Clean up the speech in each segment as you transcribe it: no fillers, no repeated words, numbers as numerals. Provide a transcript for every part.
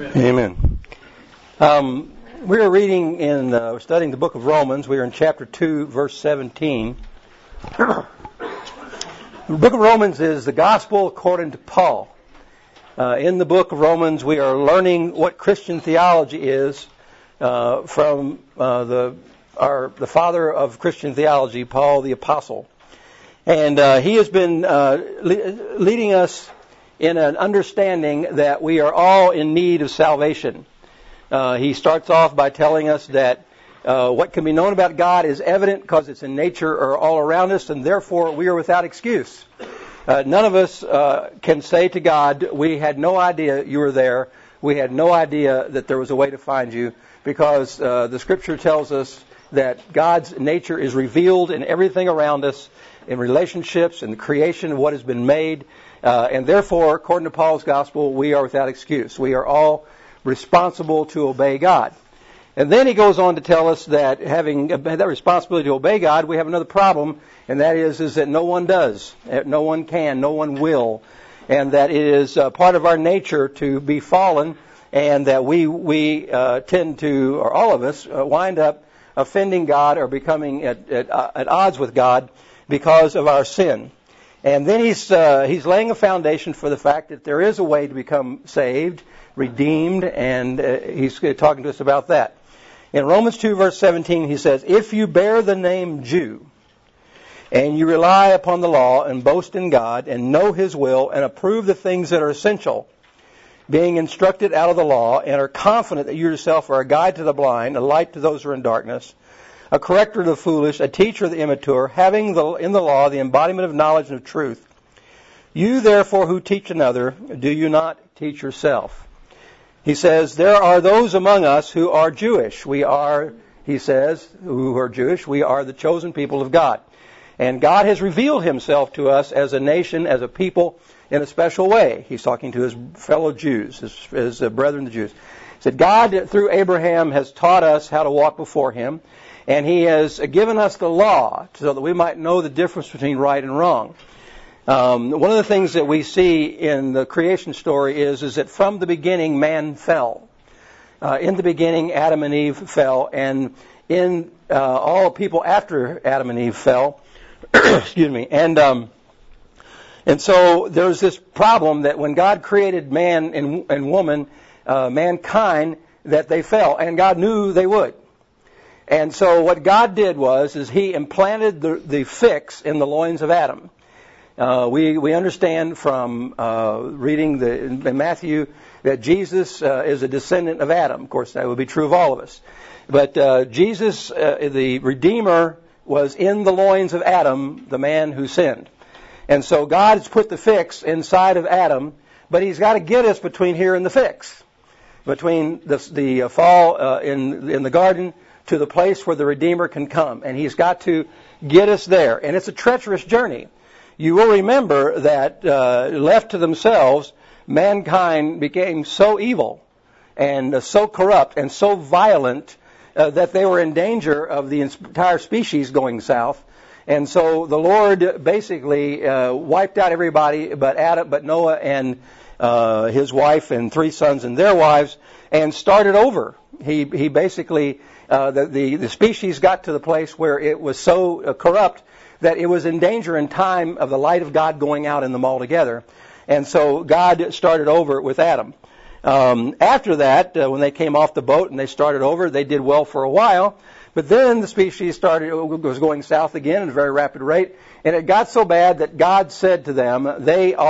Amen. We are reading in, studying the book of Romans. We are in chapter 2, verse 17. The book of Romans is the gospel according to Paul. In the book of Romans, we are learning what Christian theology is from the father of Christian theology, Paul the Apostle. And he has been leading us in an understanding that we are all in need of salvation. He starts off by telling us that what can be known about God is evident because it's in nature or all around us, and therefore we are without excuse. None of us can say to God, we had no idea you were there. We had no idea that there was a way to find you, because the Scripture tells us that God's nature is revealed in everything around us, in relationships, in the creation of what has been made. And therefore, according to Paul's gospel, we are without excuse. We are all responsible to obey God. And then he goes on to tell us that having that responsibility to obey God, we have another problem, and that is that no one does. No one can, no one will. And that it is part of our nature to be fallen, and that we tend to, or all of us, wind up offending God or becoming at odds with God because of our sin. And then he's laying a foundation for the fact that there is a way to become saved, redeemed, and he's talking to us about that. In Romans 2, verse 17, he says, "If you bear the name Jew, and you rely upon the law, and boast in God, and know His will, and approve the things that are essential, being instructed out of the law, and are confident that you yourself are a guide to the blind, a light to those who are in darkness, a corrector of the foolish, a teacher of the immature, having in the law the embodiment of knowledge and of truth. You therefore who teach another, do you not teach yourself?" He says, there are those among us who are Jewish. We are, he says, who are Jewish, we are the chosen people of God. And God has revealed Himself to us as a nation, as a people, in a special way. He's talking to His fellow Jews, his brethren the Jews. He said, God, through Abraham, has taught us how to walk before Him. And He has given us the law so that we might know the difference between right and wrong. One of the things that we see in the creation story is that from the beginning man fell. In the beginning Adam and Eve fell, and in all people after Adam and Eve fell, excuse me, and so there's this problem that when God created man and woman, mankind, that they fell, and God knew they would. And so what God did was He implanted the fix in the loins of Adam. We understand from reading in Matthew that Jesus is a descendant of Adam. Of course, that would be true of all of us. But Jesus, the Redeemer, was in the loins of Adam, the man who sinned. And so God has put the fix inside of Adam, but He's got to get us between here and the fix, between the fall in the garden to the place where the Redeemer can come. And He's got to get us there. And it's a treacherous journey. You will remember that left to themselves, mankind became so evil and so corrupt and so violent that they were in danger of the entire species going south. And so the Lord basically wiped out everybody but Noah and his wife and 3 sons and their wives, and started over. He basically, the species got to the place where it was so corrupt that it was in danger in time of the light of God going out in them altogether. And so God started over with Adam. After that, when they came off the boat and they started over, they did well for a while. But then the species was going south again at a very rapid rate. And it got so bad that God said to them, to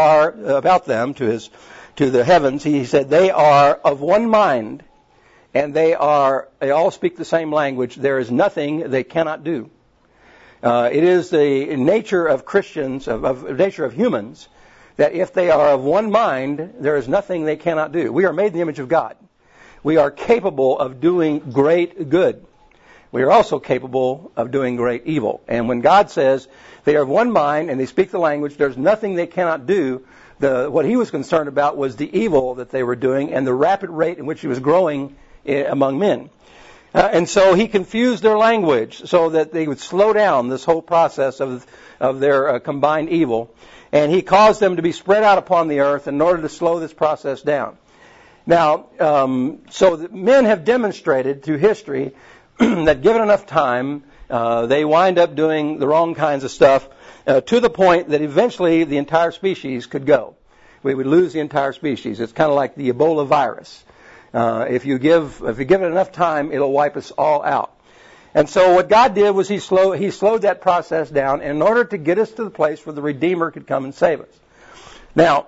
the heavens, He said, they are of one mind, and they all speak the same language. There is nothing they cannot do. It is the nature of Christians, of nature of humans, that if they are of one mind, there is nothing they cannot do. We are made in the image of God. We are capable of doing great good. We are also capable of doing great evil. And when God says they are of one mind and they speak the language, there's nothing they cannot do. What He was concerned about was the evil that they were doing and the rapid rate in which He was growing among men. And so He confused their language so that they would slow down this whole process of their combined evil. And He caused them to be spread out upon the earth in order to slow this process down. Now, so the men have demonstrated through history that given enough time, they wind up doing the wrong kinds of stuff to the point that eventually the entire species could go. We would lose the entire species. It's kind of like the Ebola virus. If you give it enough time, it'll wipe us all out. And so what God did was He slowed that process down in order to get us to the place where the Redeemer could come and save us. Now,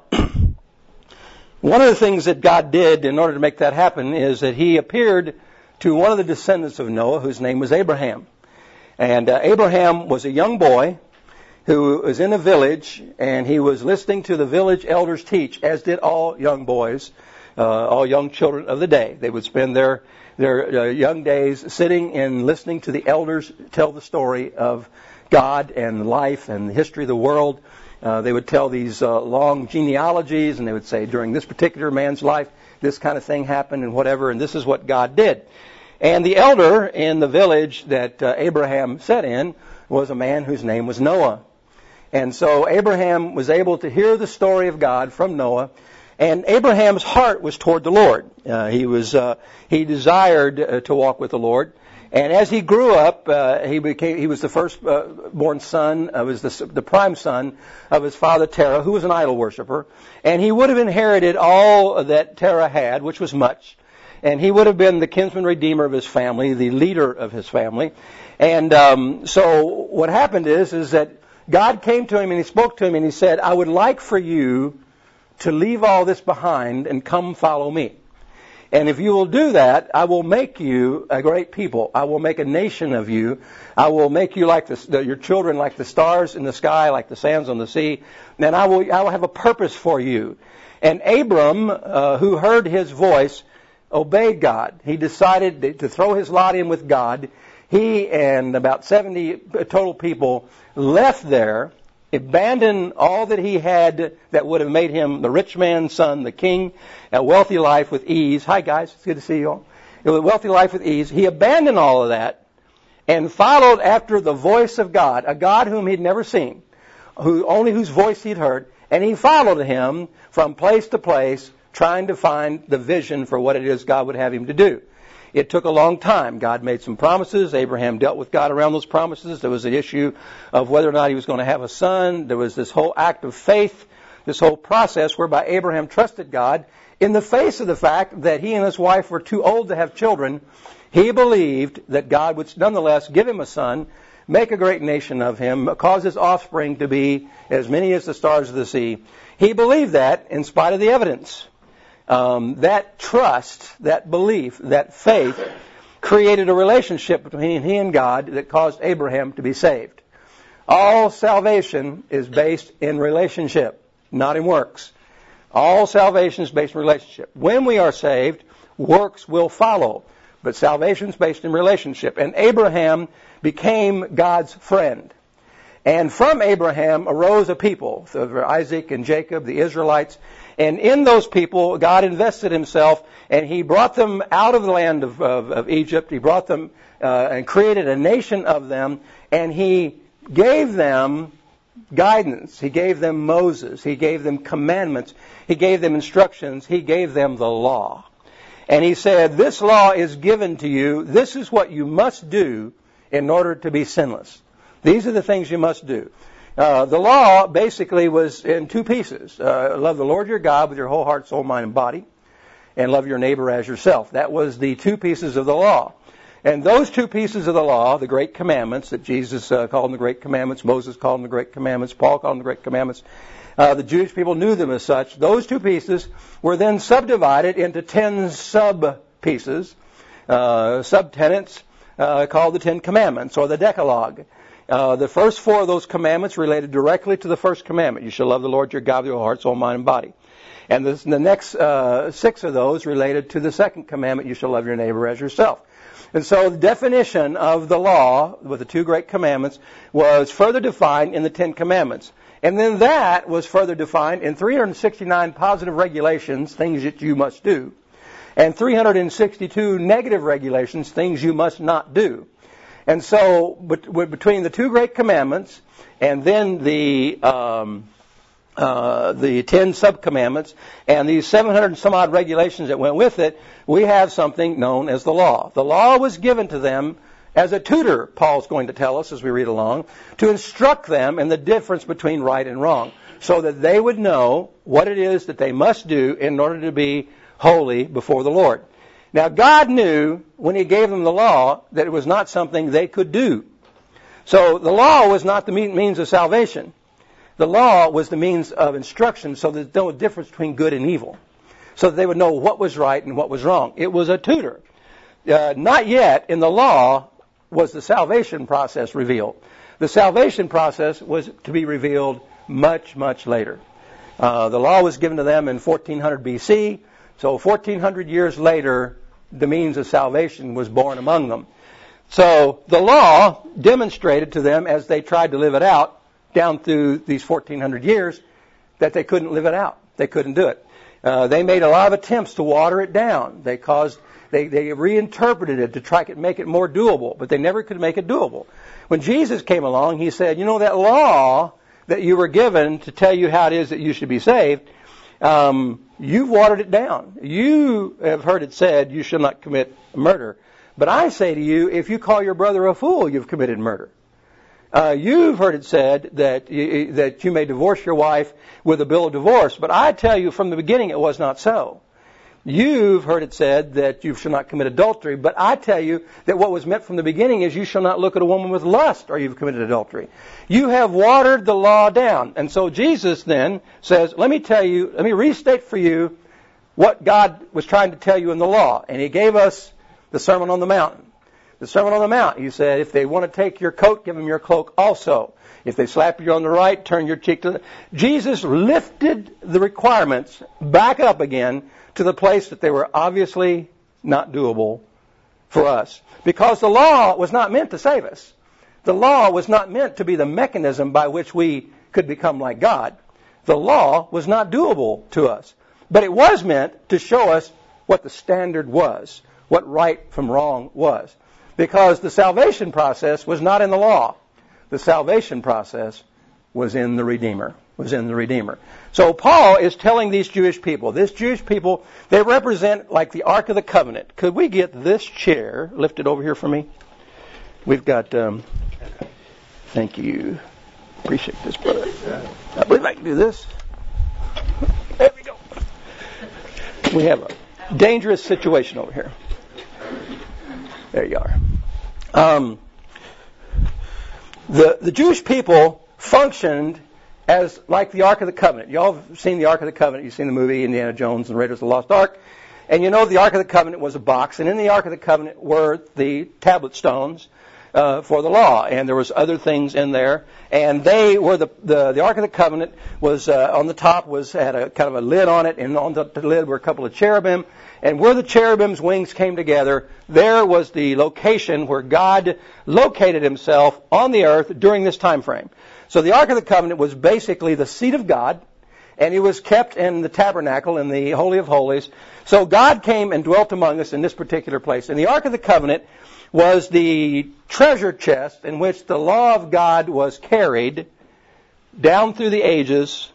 one of the things that God did in order to make that happen is that He appeared to one of the descendants of Noah, whose name was Abraham. And Abraham was a young boy who was in a village, and he was listening to the village elders teach, as did all young boys, all young children of the day. They would spend their young days sitting and listening to the elders tell the story of God and life and the history of the world. They would tell these long genealogies, and they would say, during this particular man's life, this kind of thing happened and whatever, and this is what God did. And the elder in the village that Abraham sat in was a man whose name was Noah. And so Abraham was able to hear the story of God from Noah, and Abraham's heart was toward the Lord. He desired to walk with the Lord. And as he grew up, he was the first-born son, was the prime son of his father Terah, who was an idol worshiper. And he would have inherited all that Terah had, which was much. And he would have been the kinsman redeemer of his family, the leader of his family. And so what happened is that God came to him and He spoke to him and He said, I would like for you to leave all this behind and come follow me. And if you will do that, I will make you a great people. I will make a nation of you. I will make you like your children, like the stars in the sky, like the sands on the sea. And I will have a purpose for you. And Abram, who heard His voice, obeyed God. He decided to throw his lot in with God. He and about 70 total people left there, abandoned all that he had that would have made him the rich man's son, the king, a wealthy life with ease. Hi guys, it's good to see you all. A wealthy life with ease. He abandoned all of that and followed after the voice of God, a God whom he'd never seen, whose voice he'd heard, and he followed Him from place to place, trying to find the vision for what it is God would have him to do. It took a long time. God made some promises. Abraham dealt with God around those promises. There was the issue of whether or not he was going to have a son. There was this whole act of faith, this whole process whereby Abraham trusted God. In the face of the fact that he and his wife were too old to have children, he believed that God would nonetheless give him a son, make a great nation of him, cause his offspring to be as many as the stars of the sea. He believed that in spite of the evidence. That trust, that belief, that faith created a relationship between he and God that caused Abraham to be saved. All salvation is based in relationship, not in works. All salvation is based in relationship. When we are saved, works will follow, but salvation is based in relationship. And Abraham became God's friend. And from Abraham arose a people, Isaac and Jacob, the Israelites. And in those people, God invested Himself, and He brought them out of the land of Egypt. He brought them and created a nation of them, and He gave them guidance. He gave them Moses. He gave them commandments. He gave them instructions. He gave them the law. And He said, this law is given to you. This is what you must do in order to be sinless. These are the things you must do. The law basically was in two pieces. Love the Lord your God with your whole heart, soul, mind, and body, and love your neighbor as yourself. That was the two pieces of the law. And those two pieces of the law, the great commandments that Jesus called them the great commandments, Moses called them the great commandments, Paul called them the gregreat commandments, the Jewish people knew them as such. Those two pieces were then subdivided into 10 sub-pieces, subtenants, called the 10 Commandments or the Decalogue. The first 4 of those commandments related directly to the first commandment. You shall love the Lord your God with your heart, soul, mind, and body. And the next 6 of those related to the second commandment, you shall love your neighbor as yourself. And so the definition of the law with the 2 great commandments was further defined in the 10 Commandments. And then that was further defined in 369 positive regulations, things that you must do, and 362 negative regulations, things you must not do. And so between the 2 great commandments and then the the 10 sub-commandments, and these 700 and some odd regulations that went with it, we have something known as the law. The law was given to them as a tutor, Paul's going to tell us as we read along, to instruct them in the difference between right and wrong, so that they would know what it is that they must do in order to be holy before the Lord. Now, God knew when He gave them the law that it was not something they could do. So the law was not the means of salvation. The law was the means of instruction, so there's no difference between good and evil, so that they would know what was right and what was wrong. It was a tutor. Not yet in the law was the salvation process revealed. The salvation process was to be revealed much, much later. The law was given to them in 1400 BC, so 1400 years later, the means of salvation was born among them. So the law demonstrated to them as they tried to live it out down through these 1400 years that they couldn't live it out. They couldn't do it. They made a lot of attempts to water it down. They reinterpreted it to try to make it more doable, but they never could make it doable. When Jesus came along, He said, that law that you were given to tell you how it is that you should be saved, you've watered it down. You have heard it said, you shall not commit murder. But I say to you, if you call your brother a fool, you've committed murder. You've heard it said that you may divorce your wife with a bill of divorce. But I tell you, from the beginning, it was not so. You've heard it said that you shall not commit adultery. But I tell you that what was meant from the beginning is you shall not look at a woman with lust, or you've committed adultery. You have watered the law down. And so Jesus then says, let me restate for you what God was trying to tell you in the law. And He gave us the Sermon on the Mount. The Sermon on the Mount, He said, if they want to take your coat, give them your cloak also. If they slap you on the right, turn your cheek to the... Jesus lifted the requirements back up again to the place that they were obviously not doable for us. Because the law was not meant to save us. The law was not meant to be the mechanism by which we could become like God. The law was not doable to us. But it was meant to show us what the standard was, what right from wrong was. Because the salvation process was not in the law. The salvation process was in the Redeemer. So Paul is telling these Jewish people, they represent like the Ark of the Covenant. Could we get this chair lifted over here for me? We've got, thank you. Appreciate this, brother. I believe I can do this. There we go. We have a dangerous situation over here. There you are. The Jewish people functioned as like the Ark of the Covenant. You all have seen the Ark of the Covenant. You've seen the movie Indiana Jones and Raiders of the Lost Ark. And you know the Ark of the Covenant was a box. And in the Ark of the Covenant were the tablet stones for the law. And there was other things in there. And they were the Ark of the Covenant was on the top had a kind of a lid on it. And on the lid were a couple of cherubim. And where the cherubim's wings came together, there was the location where God located Himself on the earth during this time frame. So the Ark of the Covenant was basically the seat of God, and it was kept in the tabernacle, in the Holy of Holies. So God came and dwelt among us in this particular place. And the Ark of the Covenant was the treasure chest in which the law of God was carried down through the ages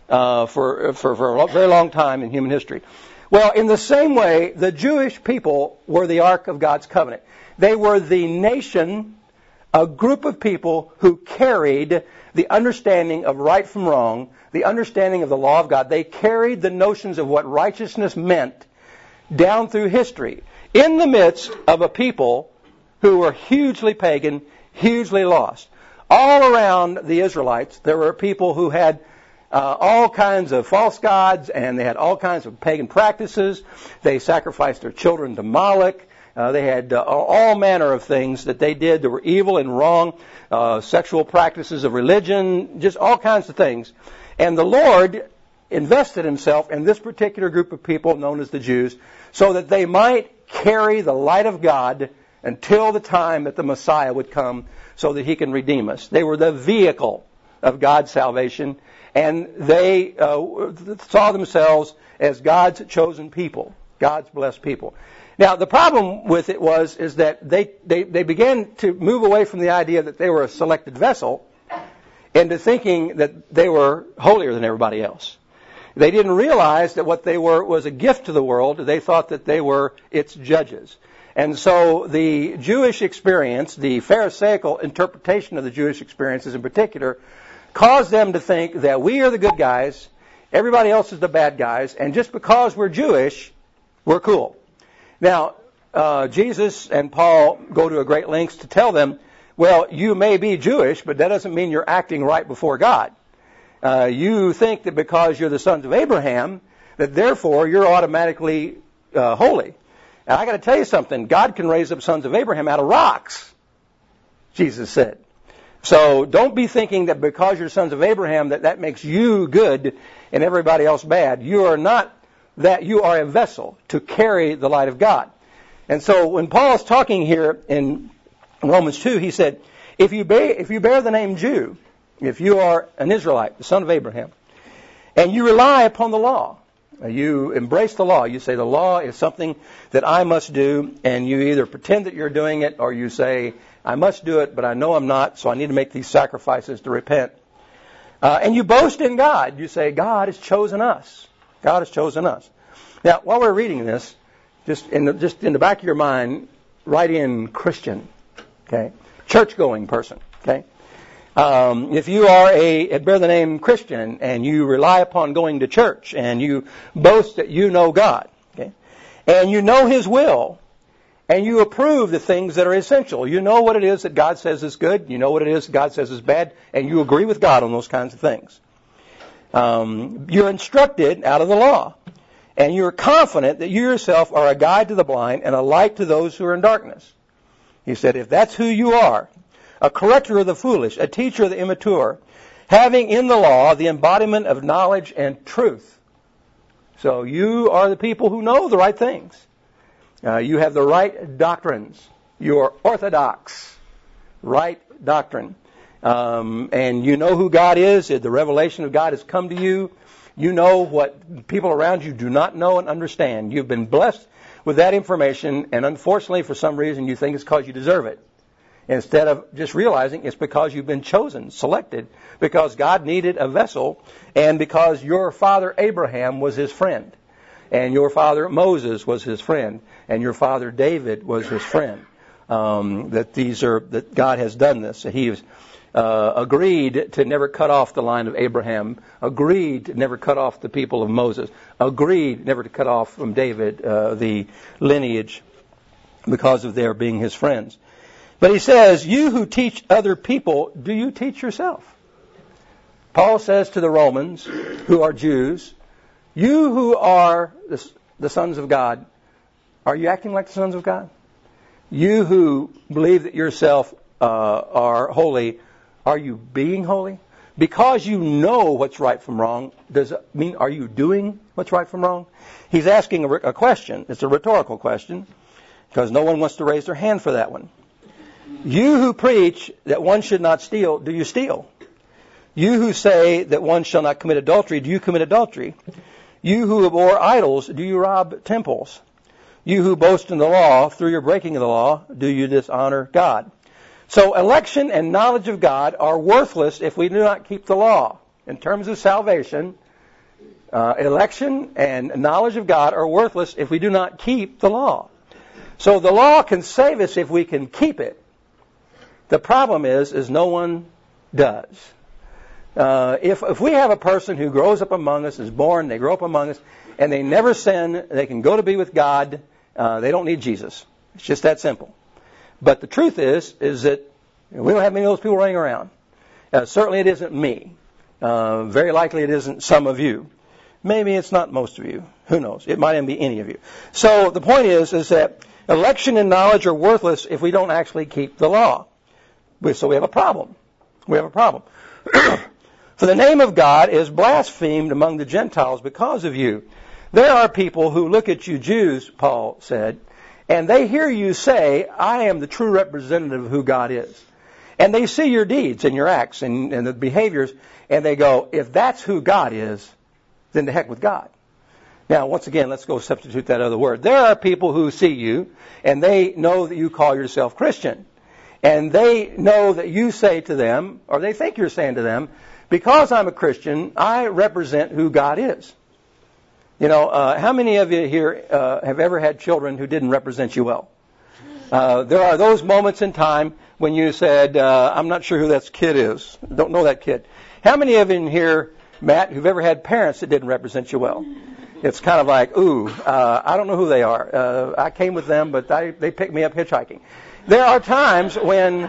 for a very long time in human history. Well, in the same way, the Jewish people were the Ark of God's covenant. They were the nation, a group of people who carried the understanding of right from wrong, the understanding of the law of God. They carried the notions of what righteousness meant down through history in the midst of a people who were hugely pagan, hugely lost. All around the Israelites, there were people who had all kinds of false gods, and they had all kinds of pagan practices. They sacrificed their children to Moloch. They had all manner of things that they did that were evil and wrong, sexual practices of religion, just all kinds of things. And the Lord invested Himself in this particular group of people known as the Jews so that they might carry the light of God until the time that the Messiah would come so that He can redeem us. They were the vehicle of God's salvation. And they saw themselves as God's chosen people, God's blessed people. Now, the problem with it is that they began to move away from the idea that they were a selected vessel into thinking that they were holier than everybody else. They didn't realize that what they were was a gift to the world. They thought that they were its judges. And so the Jewish experience, the Pharisaical interpretation of the Jewish experiences in particular, caused them to think that we are the good guys, everybody else is the bad guys, and just because we're Jewish, we're cool. Now, Jesus and Paul go to a great lengths to tell them, well, you may be Jewish, but that doesn't mean you're acting right before God. You think that because you're the sons of Abraham, that therefore you're automatically holy. And I got to tell you something. God can raise up sons of Abraham out of rocks, Jesus said. So don't be thinking that because you're sons of Abraham that makes you good and everybody else bad. You are not that. You are a vessel to carry the light of God. And so when Paul is talking here in Romans 2, he said, if you bear the name Jew, if you are an Israelite, the son of Abraham, and you rely upon the law, you embrace the law, you say the law is something that I must do, and you either pretend that you're doing it or you say, I must do it, but I know I'm not, so I need to make these sacrifices to repent. And you boast in God. You say, God has chosen us. God has chosen us. Now, while we're reading this, just in the back of your mind, write in Christian, okay? Church-going person, okay? If you are bear the name Christian and you rely upon going to church and you boast that you know God, okay, and you know His will, and you approve the things that are essential, you know what it is that God says is good, you know what it is that God says is bad, and you agree with God on those kinds of things. You're instructed out of the law, and you're confident that you yourself are a guide to the blind and a light to those who are in darkness. He said, if that's who you are, a corrector of the foolish, a teacher of the immature, having in the law the embodiment of knowledge and truth. So you are the people who know the right things. You have the right doctrines. You are orthodox. Right doctrine. And you know who God is. The revelation of God has come to you. You know what people around you do not know and understand. You've been blessed with that information, and unfortunately, for some reason, you think it's because you deserve it. Instead of just realizing it's because you've been chosen, selected, because God needed a vessel, and because your father Abraham was his friend, and your father Moses was his friend, and your father David was his friend. That God has done this. He has agreed to never cut off the line of Abraham, agreed to never cut off the people of Moses, agreed never to cut off from David the lineage because of their being his friends. But he says, you who teach other people, do you teach yourself? Paul says to the Romans, who are Jews, you who are the sons of God, are you acting like the sons of God? You who believe that yourself are holy, are you being holy? Because you know what's right from wrong, does it mean are you doing what's right from wrong? He's asking a question. It's a rhetorical question, because no one wants to raise their hand for that one. You who preach that one should not steal, do you steal? You who say that one shall not commit adultery, do you commit adultery? You who abhor idols, do you rob temples? You who boast in the law, through your breaking of the law, do you dishonor God? So election and knowledge of God are worthless if we do not keep the law. In terms of salvation, election and knowledge of God are worthless if we do not keep the law. So the law can save us if we can keep it. The problem is no one does. If we have a person who grows up among us, is born, they grow up among us, and they never sin, they can go to be with God, they don't need Jesus. It's just that simple. But the truth is that we don't have many of those people running around. Certainly it isn't me. Very likely it isn't some of you. Maybe it's not most of you. Who knows? It might even be any of you. So the point is that election and knowledge are worthless if we don't actually keep the law. So we have a problem. We have a problem. For the name of God is blasphemed among the Gentiles because of you. There are people who look at you Jews, Paul said, and they hear you say, I am the true representative of who God is. And they see your deeds and your acts and the behaviors, and they go, if that's who God is, then to heck with God. Now, once again, let's go substitute that other word. There are people who see you, and they know that you call yourself Christian. And they know that you say to them, or they think you're saying to them, because I'm a Christian, I represent who God is. You know, how many of you here have ever had children who didn't represent you well? There are those moments in time when you said, I'm not sure who that kid is. Don't know that kid. How many of you in here, Matt, who've ever had parents that didn't represent you well? It's kind of like, I don't know who they are. I came with them, but they picked me up hitchhiking. There are times when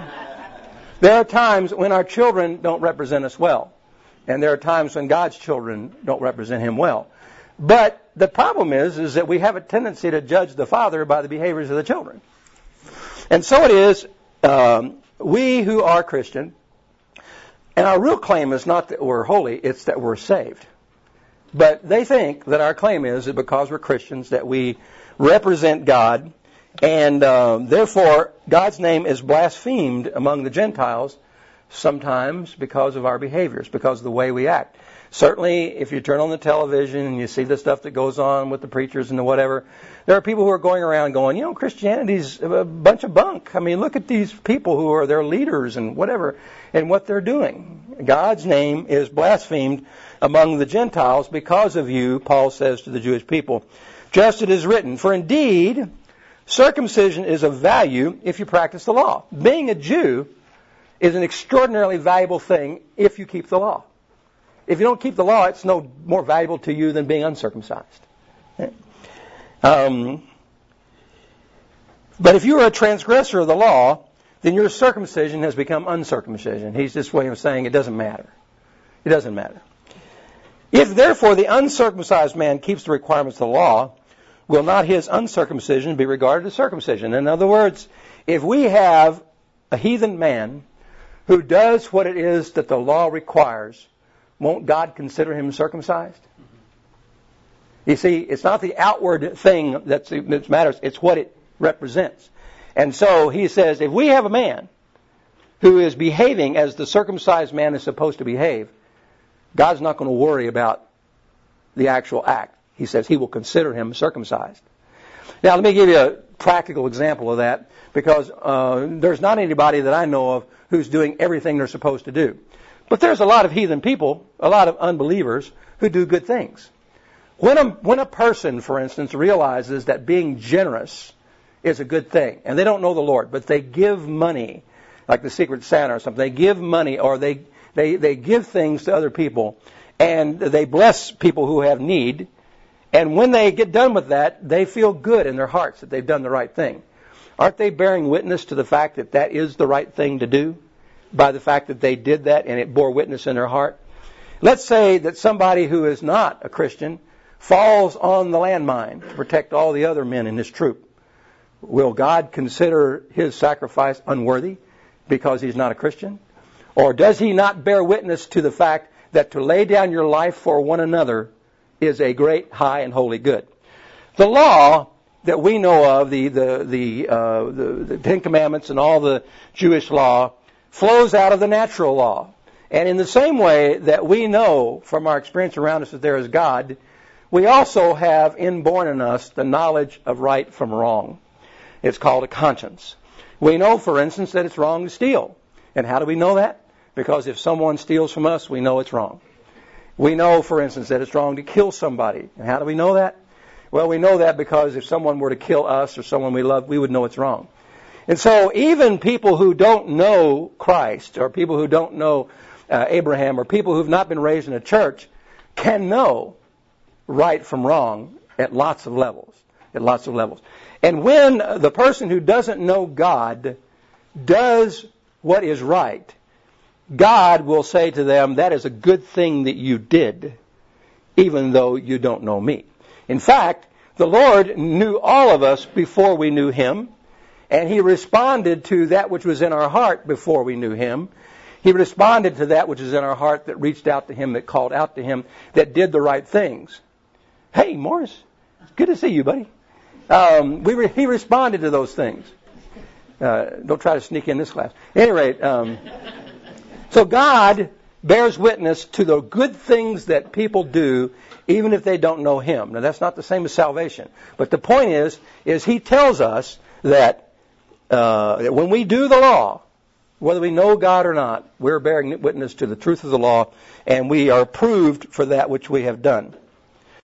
our children don't represent us well. And there are times when God's children don't represent Him well. But the problem is that we have a tendency to judge the father by the behaviors of the children. And so it is, we who are Christian, and our real claim is not that we're holy, it's that we're saved. But they think that our claim is that because we're Christians that we represent God, and therefore God's name is blasphemed among the Gentiles sometimes because of our behaviors, because of the way we act. Certainly, if you turn on the television and you see the stuff that goes on with the preachers and the whatever, there are people who are going around going, you know, Christianity's a bunch of bunk. I mean, look at these people who are their leaders and whatever, and what they're doing. God's name is blasphemed among the Gentiles because of you, Paul says to the Jewish people. Just as it is written, for indeed, circumcision is of value if you practice the law. Being a Jew is an extraordinarily valuable thing if you keep the law. If you don't keep the law, it's no more valuable to you than being uncircumcised. But if you are a transgressor of the law, then your circumcision has become uncircumcision. He's this way of saying it doesn't matter. It doesn't matter. If therefore the uncircumcised man keeps the requirements of the law, will not his uncircumcision be regarded as circumcision? In other words, if we have a heathen man who does what it is that the law requires, won't God consider him circumcised? You see, it's not the outward thing that matters, it's what it represents. And so he says, if we have a man who is behaving as the circumcised man is supposed to behave, God's not going to worry about the actual act. He says he will consider him circumcised. Now, let me give you a practical example of that, because there's not anybody that I know of who's doing everything they're supposed to do. But there's a lot of heathen people, a lot of unbelievers, who do good things. When a person, for instance, realizes that being generous is a good thing, and they don't know the Lord, but they give money, like the Secret Santa or something, they give money, or they give things to other people, and they bless people who have need, and when they get done with that, they feel good in their hearts that they've done the right thing. Aren't they bearing witness to the fact that that is the right thing to do? By the fact that they did that and it bore witness in their heart. Let's say that somebody who is not a Christian falls on the landmine to protect all the other men in his troop. Will God consider his sacrifice unworthy because he's not a Christian? Or does he not bear witness to the fact that to lay down your life for one another is a great, high, and holy good? The law that we know of, the Ten Commandments and all the Jewish law, flows out of the natural law. And in the same way that we know from our experience around us that there is God, we also have inborn in us the knowledge of right from wrong. It's called a conscience. We know, for instance, that it's wrong to steal. And how do we know that? Because if someone steals from us, we know it's wrong. We know, for instance, that it's wrong to kill somebody. And how do we know that? Well, we know that because if someone were to kill us or someone we love, we would know it's wrong. And so even people who don't know Christ, or people who don't know Abraham, or people who've not been raised in a church, can know right from wrong at lots of levels. At lots of levels. And when the person who doesn't know God does what is right, God will say to them, that is a good thing that you did, even though you don't know me. In fact, the Lord knew all of us before we knew Him, and He responded to that which was in our heart before we knew Him. He responded to that which is in our heart that reached out to Him, that called out to Him, that did the right things. Hey, Morris, it's good to see you, buddy. He responded to those things. Don't try to sneak in this class. At any rate, so God bears witness to the good things that people do, even if they don't know Him. Now, that's not the same as salvation. But the point is He tells us that when we do the law, whether we know God or not, we're bearing witness to the truth of the law, and we are approved for that which we have done.